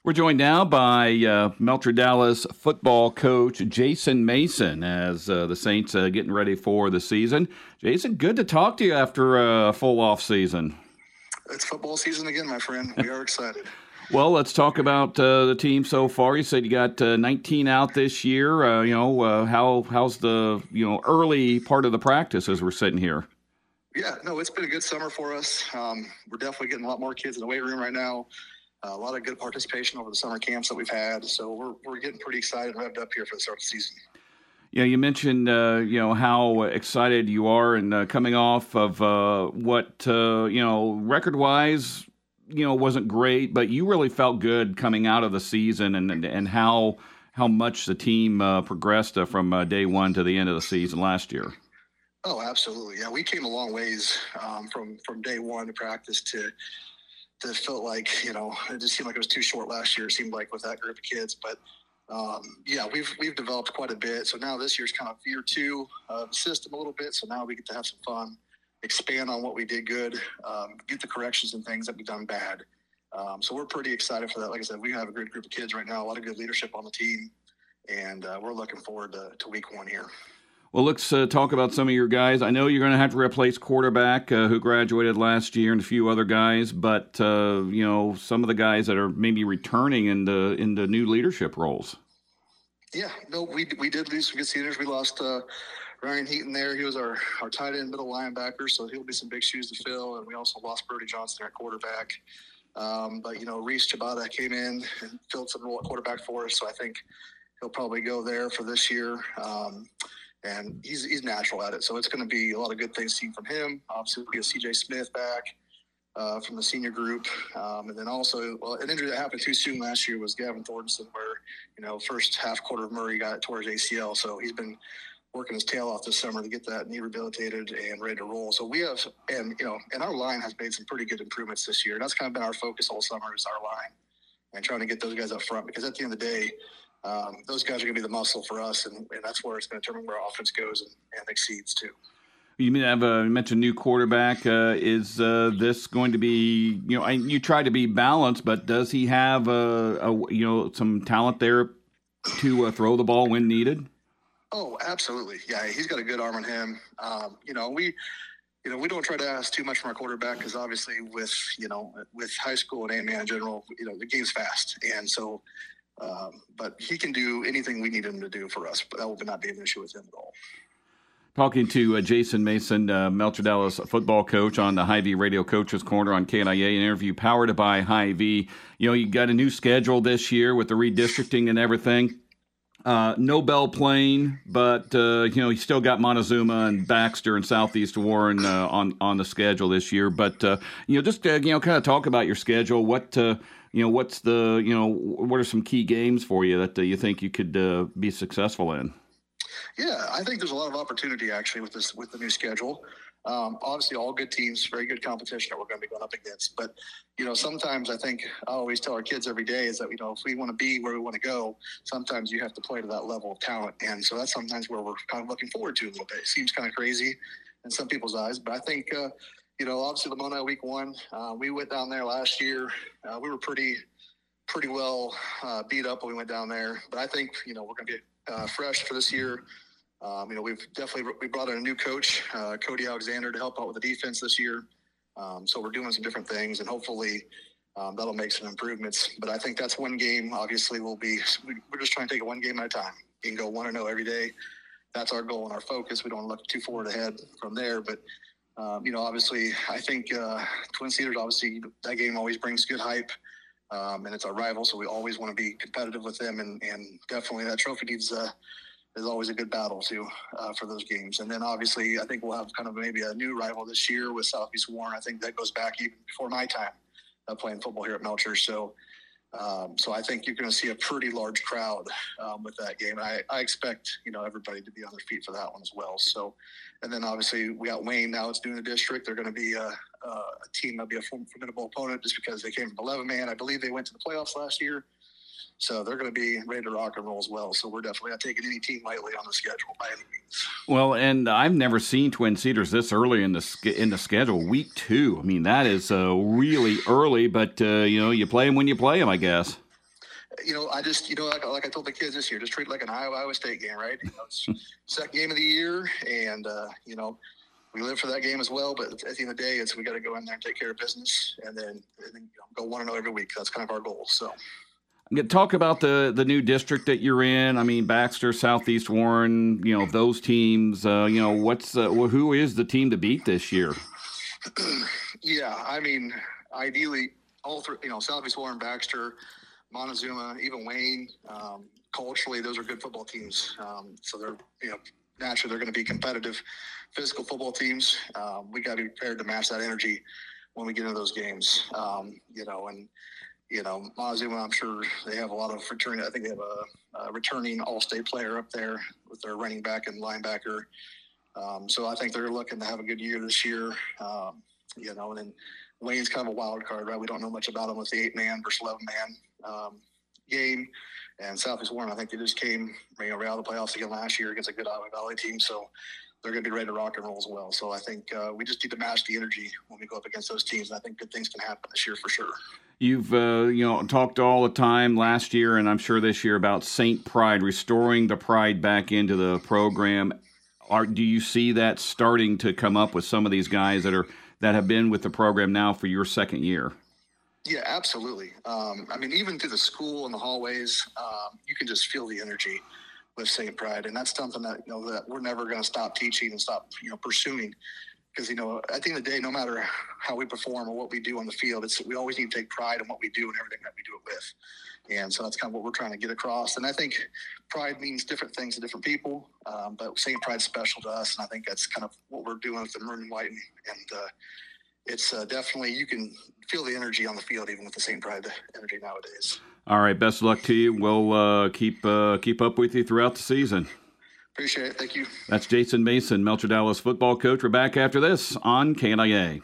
We're joined now by Melcher Dallas football coach Jason Mason as the Saints getting ready for the season. Jason, good to talk to you after a full off season. It's football season again, my friend. We are excited. Well, let's talk about the team so far. You said you got 19 out this year. How's the early part of the practice as we're sitting here? Yeah, no, it's been a good summer for us. We're definitely getting a lot more kids in the weight room right now. A lot of good participation over the summer camps that we've had. So we're getting pretty excited and revved up here for the start of the season. Yeah, you mentioned how excited you are and coming off of what record-wise wasn't great, but you really felt good coming out of the season and how much the team progressed from day one to the end of the season last year. Oh, absolutely. Yeah, we came a long ways from day one to practice to felt like, it just seemed like it was too short last year, it seemed like, with that group of kids. But, we've developed quite a bit. So now this year's kind of year two of the system a little bit. So now we get to have some fun, expand on what we did good, get the corrections and things that we've done bad. So we're pretty excited for that. Like I said, we have a great group of kids right now, a lot of good leadership on the team, and we're looking forward to week one here. Well, let's talk about some of your guys. I know you're going to have to replace quarterback who graduated last year and a few other guys, but, some of the guys that are maybe returning into new leadership roles. Yeah, no, we did lose some good seniors. We lost Ryan Heaton there. He was our tight end middle linebacker, so he'll be some big shoes to fill. And we also lost Brody Johnson at quarterback. But Reese Chabada came in and filled some role at quarterback for us, so I think he'll probably go there for this year. And he's natural at it. So it's going to be a lot of good things seen from him. Obviously, we get CJ Smith back from the senior group. And then also, an injury that happened too soon last year was Gavin Thornton, where, first half quarter of Murray got tore his ACL. So he's been working his tail off this summer to get that knee rehabilitated and ready to roll. So we have, and our line has made some pretty good improvements this year. That's kind of been our focus all summer, is our line and trying to get those guys up front, because at the end of the day, those guys are going to be the muscle for us, and that's where it's going to determine where our offense goes and exceeds too. You mentioned new quarterback. Is this going to be, you try to be balanced, but does he have some talent there to throw the ball when needed? Oh, absolutely. Yeah, he's got a good arm on him. We don't try to ask too much from our quarterback, because obviously with high school and A-man in general, the game's fast, and so. But he can do anything we need him to do for us, but that will not be an issue with him at all. Talking to Jason Mason, Melcher Dallas football coach, on the Hy-Vee Radio Coaches Corner on KNIA, an interview powered by Hy-Vee. You got a new schedule this year with the redistricting and everything. No Belle Plaine, but you still got Montezuma and Baxter and Southeast Warren on the schedule this year. But just kind of talk about your schedule. What what are some key games for you that you think you could be successful in? Yeah, I think there's a lot of opportunity actually with the new schedule. Obviously, all good teams, very good competition that we're going to be going up against. But sometimes I think I always tell our kids every day is that if we want to be where we want to go, sometimes you have to play to that level of talent, and so that's sometimes where we're kind of looking forward to a little bit. It seems kind of crazy in some people's eyes, but I think obviously Lamoni week one, we went down there last year. We were pretty well beat up when we went down there, but I think we're going to be fresh for this year. We brought in a new coach, Cody Alexander, to help out with the defense this year. So we're doing some different things, and hopefully that'll make some improvements. But I think that's one game. Obviously, we're just trying to take it one game at a time. You can go 1-0 every day. That's our goal and our focus. We don't look too forward ahead from there. But obviously, I think Twin Cedars, obviously, that game always brings good hype. And it's our rival, so we always want to be competitive with them. And definitely that trophy needs is always a good battle too for those games. And then obviously I think we'll have kind of maybe a new rival this year with Southeast Warren. I think that goes back even before my time playing football here at Melcher. So I think you're going to see a pretty large crowd with that game. And I expect, everybody to be on their feet for that one as well. So, and then obviously we got Wayne now. It's doing the district. They're going to be a team that'll be a formidable opponent just because they came from 11-man. I believe they went to the playoffs last year. So they're going to be ready to rock and roll as well. So we're definitely not taking any team lightly on the schedule by any means. Well, and I've never seen Twin Cedars this early in the schedule. Week 2. I mean, that is really early, but you play them when you play them, I guess. I just, like I told the kids this year, just treat it like an Iowa State game, right? It's second game of the year, and we live for that game as well. But at the end of the day, we got to go in there and take care of business, and then go 1-0 every week. That's kind of our goal. So. Talk about the new district that you're in. I mean, Baxter, Southeast Warren, those teams. Who is the team to beat this year? Yeah, I mean, ideally, all three. Southeast Warren, Baxter, Montezuma, even Wayne. Culturally, those are good football teams. So they're naturally they're going to be competitive, physical football teams. We got to be prepared to match that energy when we get into those games. Montezuma, I'm sure they have a lot of returning. I think they have a returning All-State player up there with their running back and linebacker. So I think they're looking to have a good year this year. And then Wayne's kind of a wild card, right? We don't know much about them with the 8-man versus 11-man game. And Southeast Warren, I think they just came right out of the playoffs again last year against a good Iowa Valley team. So they're going to be ready to rock and roll as well. So I think we just need to match the energy when we go up against those teams. And I think good things can happen this year for sure. You've talked all the time last year, and I'm sure this year, about St. Pride, restoring the pride back into the program. Do you see that starting to come up with some of these guys that have been with the program now for your second year? Yeah, absolutely. Even through the school and the hallways, you can just feel the energy with St. Pride, and that's something that that we're never going to stop teaching and stop pursuing. Because, at the end of the day, no matter how we perform or what we do on the field, we always need to take pride in what we do and everything that we do it with. And so that's kind of what we're trying to get across. And I think pride means different things to different people, but St. Pride's special to us. And I think that's kind of what we're doing with the maroon and white. And it's definitely, you can feel the energy on the field, even with the St. Pride energy nowadays. All right, best of luck to you. We'll keep up with you throughout the season. Appreciate it. Thank you. That's Jason Mason, Melcher Dallas football coach. We're back after this on KNIA.